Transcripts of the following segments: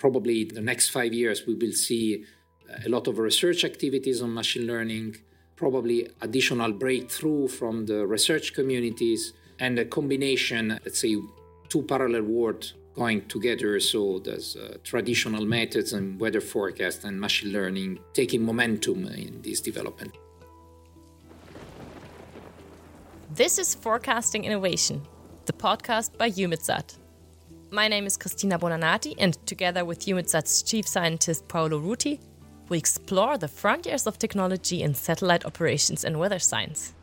Probably in the next 5 years, we will see a lot of research activities on machine learning, probably additional breakthrough from the research communities, and a combination, let's say, two parallel worlds going together. So there's traditional methods and weather forecast and machine learning taking momentum in this development. This is Forecasting Innovation, the podcast by EUMETSAT. My name is Cristina Bonanati, and together with EUMETSAT's chief scientist Paolo Ruti, we explore the frontiers of technology in satellite operations and weather science.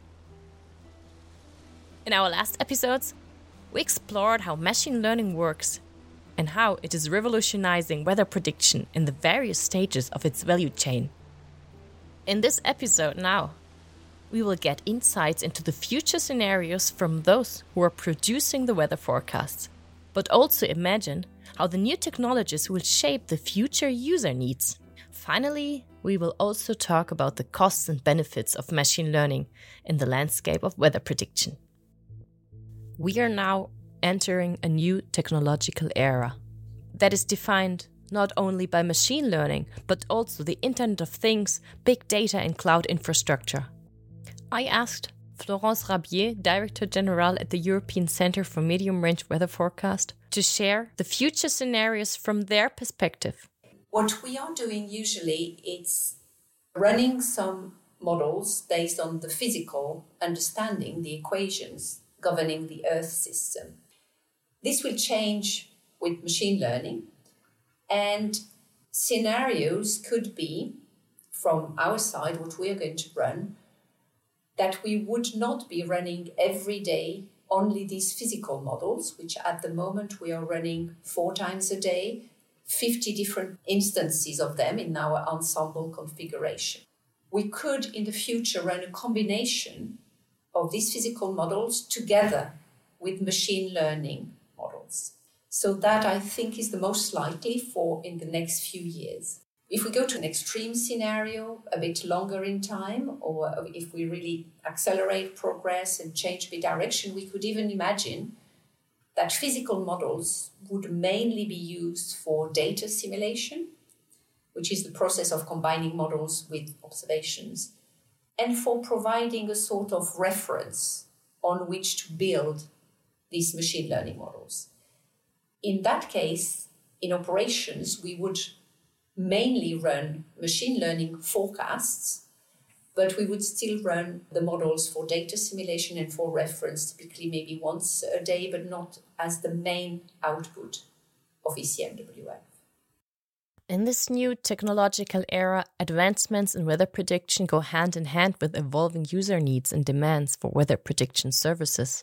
In our last episodes, we explored how machine learning works and how it is revolutionizing weather prediction in the various stages of its value chain. In this episode now, we will get insights into the future scenarios from those who are producing the weather forecasts, but also imagine how the new technologies will shape the future user needs. Finally, we will also talk about the costs and benefits of machine learning in the landscape of weather prediction. We are now entering a new technological era that is defined not only by machine learning, but also the Internet of Things, big data and cloud infrastructure. I asked Florence Rabier, Director General at the European Centre for Medium Range Weather Forecast, to share the future scenarios from their perspective. What we are doing usually is running some models based on the physical understanding, the equations governing the Earth system. This will change with machine learning, and scenarios could be, from our side, what we are going to run, that we would not be running every day only these physical models, which at the moment we are running 4 times a day, 50 different instances of them in our ensemble configuration. We could in the future run a combination of these physical models together with machine learning models. So that I think is the most likely for in the next few years. If we go to an extreme scenario, a bit longer in time, or if we really accelerate progress and change the direction, we could even imagine that physical models would mainly be used for data simulation, which is the process of combining models with observations, and for providing a sort of reference on which to build these machine learning models. In that case, in operations, we would mainly run machine learning forecasts, but we would still run the models for data simulation and for reference, typically maybe once a day, but not as the main output of ECMWF. In this new technological era, advancements in weather prediction go hand in hand with evolving user needs and demands for weather prediction services.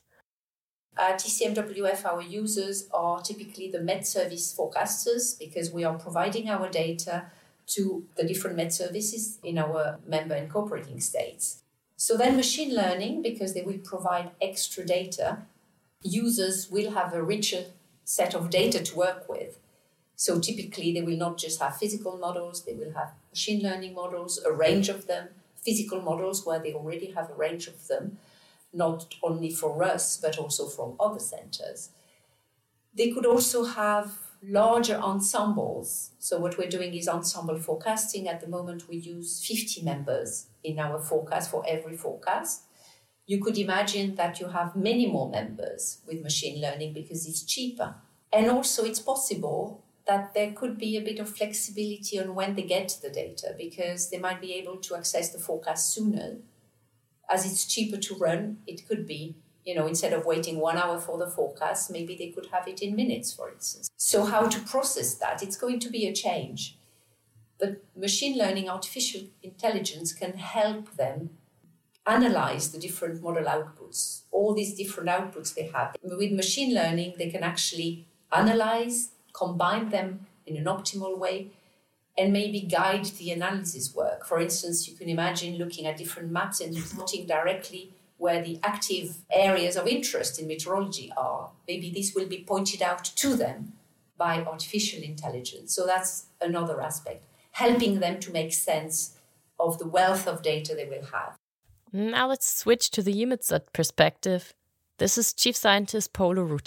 At ECMWF, our users are typically the Met Service forecasters because we are providing our data to the different Met Services in our member incorporating states. So then machine learning, because they will provide extra data, users will have a richer set of data to work with. So typically they will not just have physical models, they will have machine learning models, a range of them, physical models where they already have a range of them, not only for us, but also from other centers. They could also have larger ensembles. So what we're doing is ensemble forecasting. At the moment, we use 50 members in our forecast for every forecast. You could imagine that you have many more members with machine learning because it's cheaper. And also it's possible that there could be a bit of flexibility on when they get the data because they might be able to access the forecast sooner. As it's cheaper to run, it could be, instead of waiting 1 hour for the forecast, maybe they could have it in minutes, for instance. So how to process that? It's going to be a change. But machine learning, artificial intelligence can help them analyze the different model outputs, all these different outputs they have. With machine learning, they can actually analyze, combine them in an optimal way, and maybe guide the analysis work. For instance, you can imagine looking at different maps and plotting directly where the active areas of interest in meteorology are. Maybe this will be pointed out to them by artificial intelligence. So that's another aspect, helping them to make sense of the wealth of data they will have. Now let's switch to the EUMETSAT perspective. This is Chief Scientist Paolo Ruti.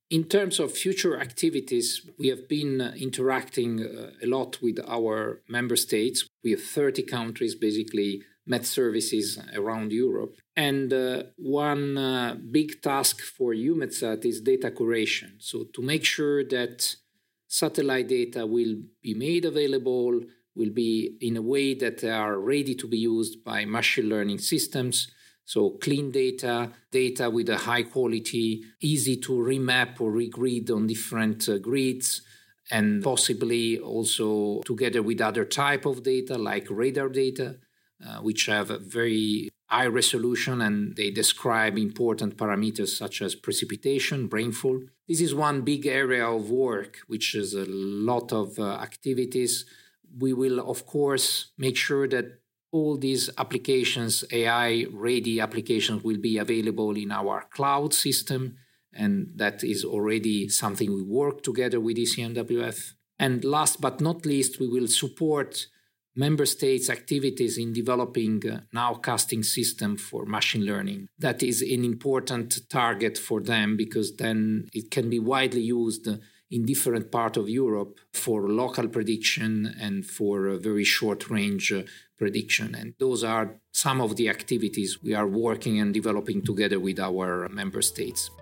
In terms of future activities, we have been interacting a lot with our member states. We have 30 countries, basically, Met services around Europe. And one big task for EUMETSAT is data curation. So to make sure that satellite data will be made available, will be in a way that they are ready to be used by machine learning systems. So clean data with a high quality, easy to remap or regrid on different grids, and possibly also together with other type of data like radar data, which have a very high resolution and they describe important parameters such as precipitation, rainfall. This is one big area of work, which is a lot of activities. We will, of course, make sure that all these applications, AI-ready applications, will be available in our cloud system, and that is already something we work together with ECMWF. And last but not least, we will support member states' activities in developing a nowcasting system for machine learning. That is an important target for them because then it can be widely used in different parts of Europe for local prediction and for a very short-range prediction. And those are some of the activities we are working and developing together with our member states.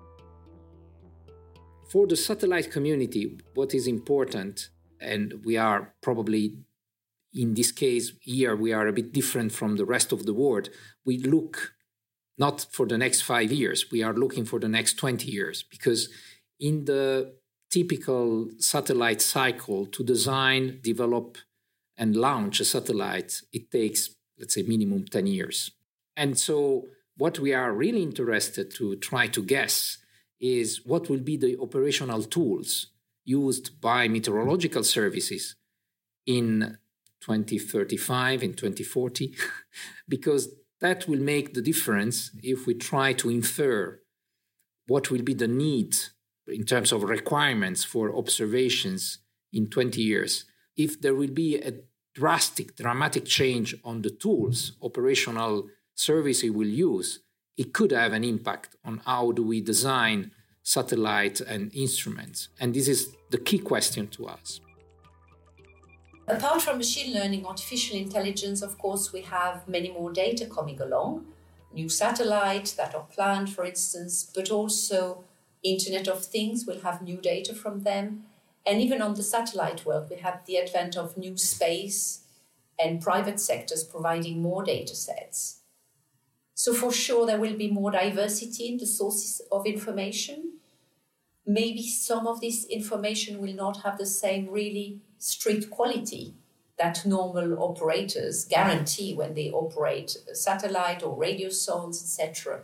For the satellite community, what is important, and we are probably, in this case here, we are a bit different from the rest of the world. We look not for the next 5 years, we are looking for the next 20 years, because in the typical satellite cycle, to design, develop, and launch a satellite, it takes, let's say, minimum 10 years. And so what we are really interested to try to guess is what will be the operational tools used by meteorological services in 2035, in 2040, because that will make the difference if we try to infer what will be the need in terms of requirements for observations in 20 years. If there will be a dramatic change on the tools operational services will use, it could have an impact on how do we design satellites and instruments. And this is the key question to us. Apart from machine learning, artificial intelligence, of course, we have many more data coming along. New satellites that are planned, for instance, but also Internet of Things will have new data from them. And even on the satellite world, we have the advent of new space and private sectors providing more data sets. So for sure, there will be more diversity in the sources of information. Maybe some of this information will not have the same really strict quality that normal operators guarantee when they operate a satellite or radio zones, etc.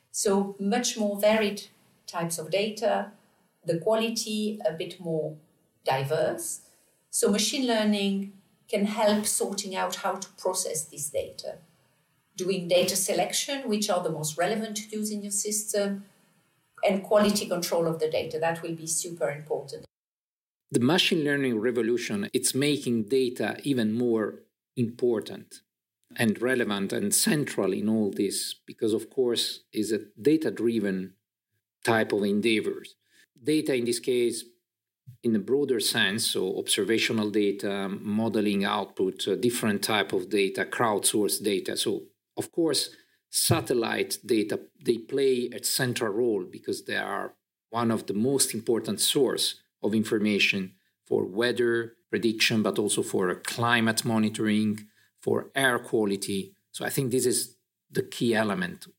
So much more varied types of data, the quality a bit more diverse. So machine learning can help sorting out how to process this data, doing data selection, which are the most relevant to use in your system, and quality control of the data. That will be super important. The machine learning revolution, it's making data even more important and relevant and central in all this, because of course is a data-driven type of endeavors. Data in this case, in a broader sense, so observational data, modeling output, different type of data, crowdsourced data. So of course, satellite data, they play a central role because they are one of the most important source of information for weather prediction, but also for climate monitoring, for air quality. So I think this is the key element.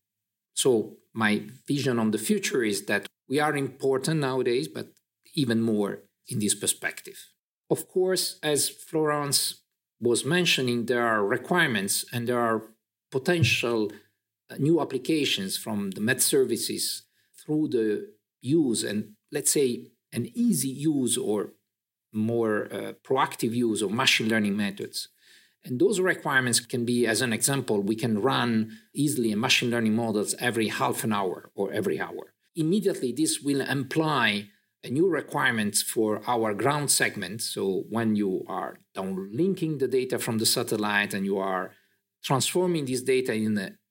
So my vision on the future is that we are important nowadays, but even more in this perspective. Of course, as Florence was mentioning, there are requirements and there are potential new applications from the Met services through the use and, let's say, an easy use or more proactive use of machine learning methods. And those requirements can be, as an example, we can run easily machine learning models every half an hour or every hour. Immediately, this will imply a new requirements for our ground segment. So when you are downlinking the data from the satellite and you are transforming this data in a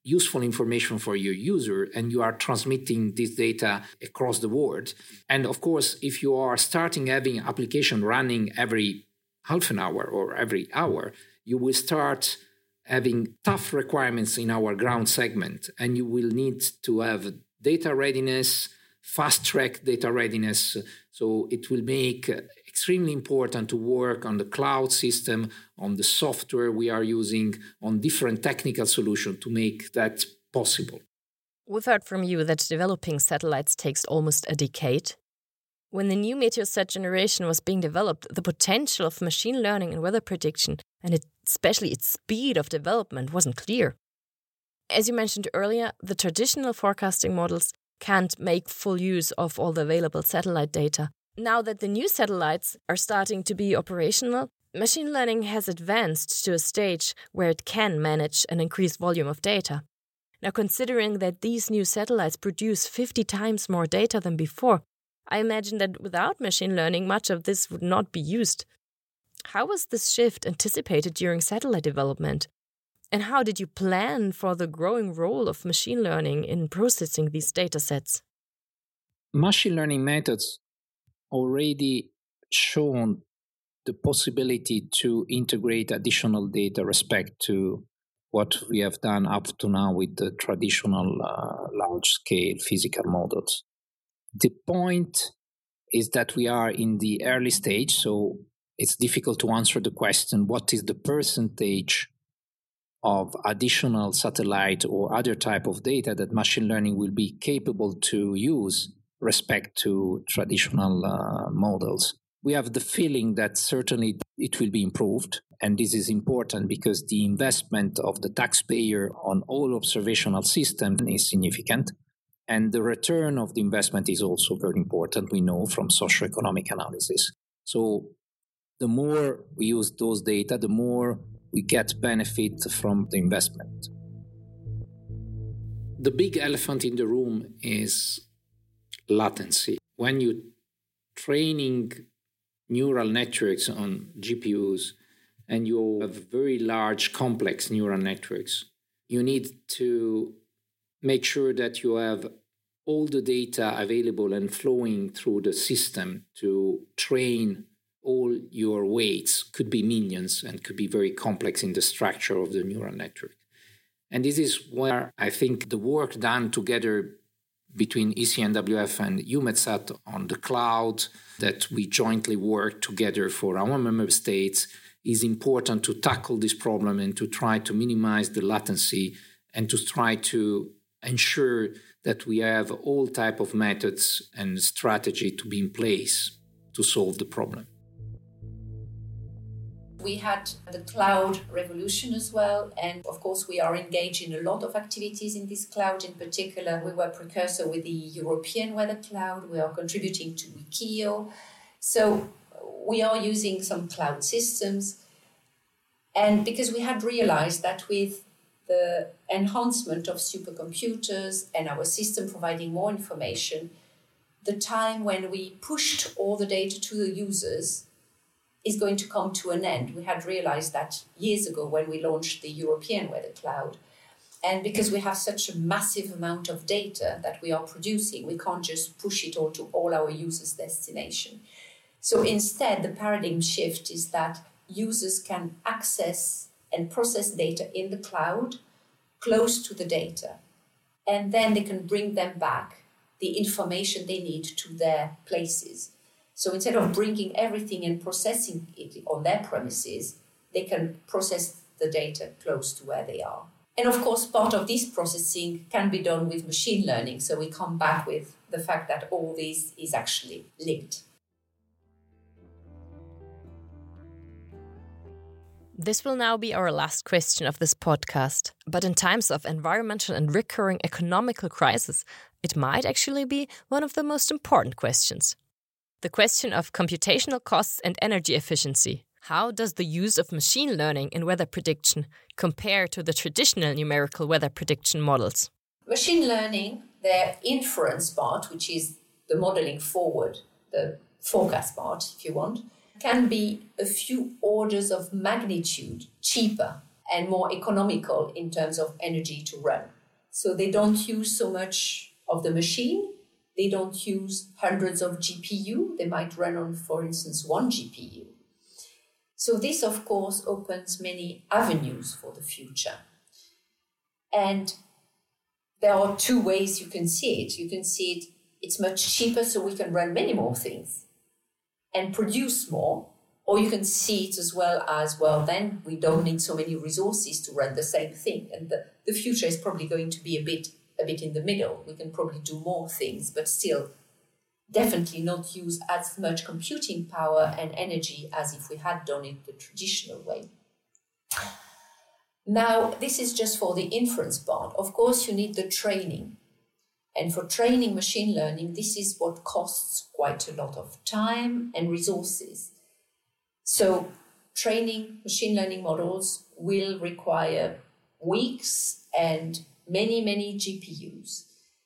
useful information for your user, and you are transmitting this data across the world. And of course, if you are starting having application running every half an hour or every hour, you will start having tough requirements in our ground segment, and you will need to have data readiness, fast-track data readiness. So it will make extremely important to work on the cloud system, on the software we are using, on different technical solutions to make that possible. We've heard from you that developing satellites takes almost a decade. When the new Meteosat generation was being developed, the potential of machine learning and weather prediction, and especially its speed of development, wasn't clear. As you mentioned earlier, the traditional forecasting models can't make full use of all the available satellite data. Now that the new satellites are starting to be operational, machine learning has advanced to a stage where it can manage an increased volume of data. Now, considering that these new satellites produce 50 times more data than before, I imagine that without machine learning, much of this would not be used. How was this shift anticipated during satellite development? And how did you plan for the growing role of machine learning in processing these data sets? Machine learning methods already shown the possibility to integrate additional data respect to what we have done up to now with the traditional large-scale physical models. The point is that we are in the early stage, so it's difficult to answer the question, what is the percentage of additional satellite or other type of data that machine learning will be capable to use respect to traditional models. We have the feeling that certainly it will be improved, and this is important because the investment of the taxpayer on all observational systems is significant, and the return of the investment is also very important, we know from socioeconomic analysis. So the more we use those data, the more we get benefit from the investment. The big elephant in the room is latency. When you're training neural networks on GPUs and you have very large, complex neural networks, you need to make sure that you have all the data available and flowing through the system to train all your weights. Could be millions and could be very complex in the structure of the neural network. And this is where I think the work done together between ECNWF and EUMETSAT on the cloud that we jointly work together for our member states is important to tackle this problem and to try to minimize the latency and to try to ensure that we have all type of methods and strategy to be in place to solve the problem. We had the cloud revolution as well, and of course we are engaged in a lot of activities in this cloud. In particular, we were precursor with the European Weather Cloud. We are contributing to Wikio. So we are using some cloud systems, and because we had realized that with the enhancement of supercomputers and our system providing more information, the time when we pushed all the data to the users is going to come to an end. We had realized that years ago when we launched the European Weather Cloud. And because we have such a massive amount of data that we are producing, we can't just push it all to all our users' destination. So instead, the paradigm shift is that users can access and process data in the cloud close to the data. And then they can bring them back the information they need to their places. So instead of bringing everything and processing it on their premises, they can process the data close to where they are. And of course, part of this processing can be done with machine learning. So we come back with the fact that all this is actually linked. This will now be our last question of this podcast. But in times of environmental and recurring economical crisis, it might actually be one of the most important questions. The question of computational costs and energy efficiency. How does the use of machine learning in weather prediction compare to the traditional numerical weather prediction models? Machine learning, their inference part, which is the modeling forward, the forecast part, if you want, can be a few orders of magnitude cheaper and more economical in terms of energy to run. So they don't use so much of the machine. They don't use hundreds of GPU. They might run on, for instance, one GPU. So this, of course, opens many avenues for the future. And there are two ways you can see it. You can see it's much cheaper, so we can run many more things and produce more. Or you can see it as well as, well, then we don't need so many resources to run the same thing. And the future is probably going to be a bit in the middle. We can probably do more things, but still definitely not use as much computing power and energy as if we had done it the traditional way. Now, this is just for the inference part. Of course, you need the training. And for training machine learning, this is what costs quite a lot of time and resources. So training machine learning models will require weeks and many, many GPUs.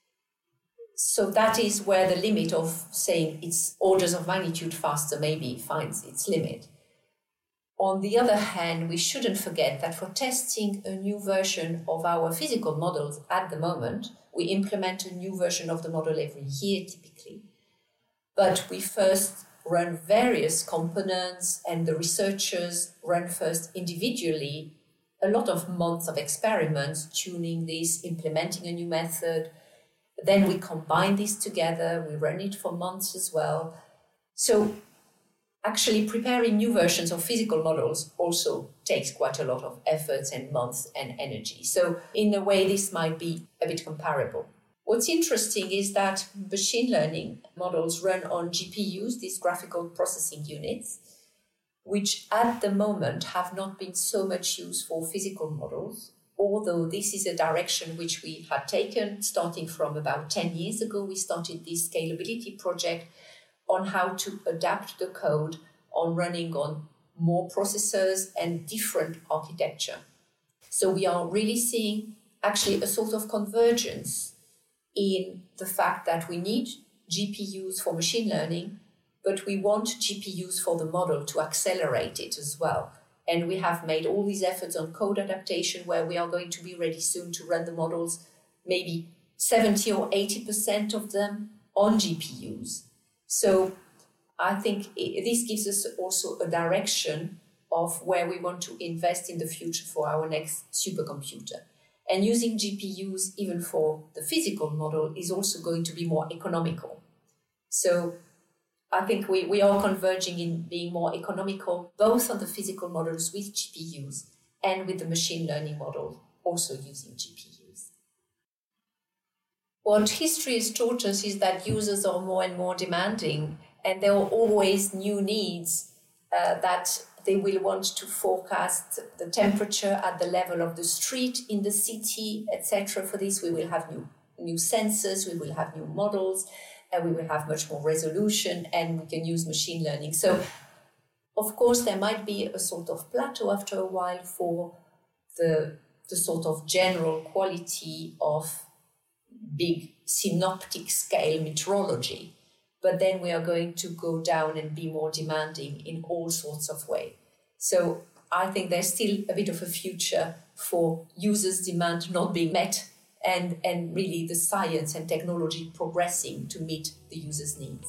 So that is where the limit of saying it's orders of magnitude faster maybe finds its limit. On the other hand, we shouldn't forget that for testing a new version of our physical models at the moment, we implement a new version of the model every year typically. But we first run various components, and the researchers run first individually a lot of months of experiments, tuning this, implementing a new method. Then we combine this together, we run it for months as well. So actually preparing new versions of physical models also takes quite a lot of efforts and months and energy. So in a way, this might be a bit comparable. What's interesting is that machine learning models run on GPUs, these graphical processing units, which at the moment have not been so much used for physical models, although this is a direction which we had taken starting from about 10 years ago. We started this scalability project on how to adapt the code on running on more processors and different architecture. So we are really seeing actually a sort of convergence in the fact that we need GPUs for machine learning, but we want GPUs for the model to accelerate it as well. And we have made all these efforts on code adaptation where we are going to be ready soon to run the models, maybe 70 or 80% of them on GPUs. So I think this gives us also a direction of where we want to invest in the future for our next supercomputer. And using GPUs even for the physical model is also going to be more economical. So I think we are converging in being more economical, both on the physical models with GPUs and with the machine learning model also using GPUs. What history has taught us is that users are more and more demanding, and there are always new needs that they will want to forecast the temperature at the level of the street in the city, etc. For this, we will have new sensors, we will have new models, and we will have much more resolution, and we can use machine learning. So, of course, there might be a sort of plateau after a while for the sort of general quality of big synoptic scale meteorology. But then we are going to go down and be more demanding in all sorts of ways. So I think there's still a bit of a future for users' demand not being met and really the science and technology progressing to meet the users' needs.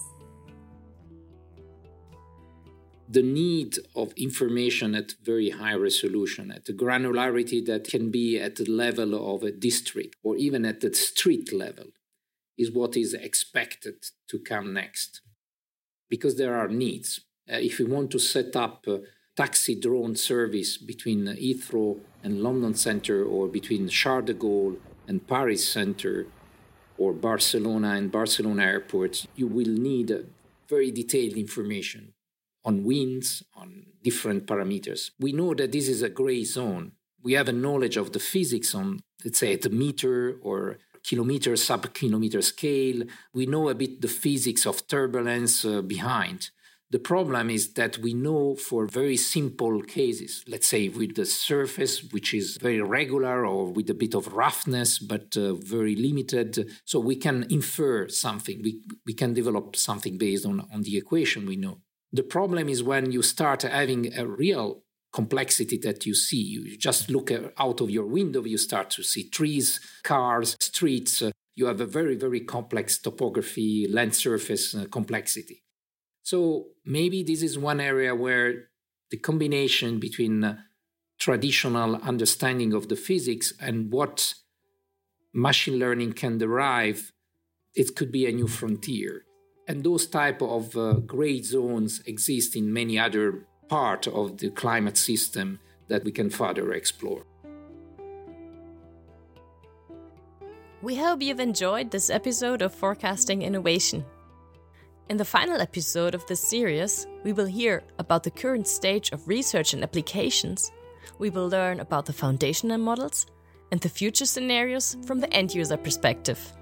The need of information at very high resolution, at a granularity that can be at the level of a district or even at the street level, is what is expected to come next. Because there are needs. If we want to set up a taxi drone service between Heathrow and London Centre, or between Charles de Gaulle and Paris Centre, or Barcelona and Barcelona airports, you will need very detailed information on winds, on different parameters. We know that this is a gray zone. We have a knowledge of the physics on, let's say, at the meter or kilometer, sub-kilometer scale. We know a bit the physics of turbulence behind. The problem is that we know for very simple cases, let's say with the surface, which is very regular, or with a bit of roughness, but very limited. So we can infer something. We can develop something based on the equation we know. The problem is when you start having a real complexity that you see. You just look out of your window, you start to see trees, cars, streets. You have a very, very complex topography, land surface complexity. So maybe this is one area where the combination between traditional understanding of the physics and what machine learning can derive, it could be a new frontier. And those type of gray zones exist in many other parts of the climate system that we can further explore. We hope you've enjoyed this episode of Forecasting Innovation. In the final episode of this series, we will hear about the current stage of research and applications. We will learn about the foundational models and the future scenarios from the end-user perspective.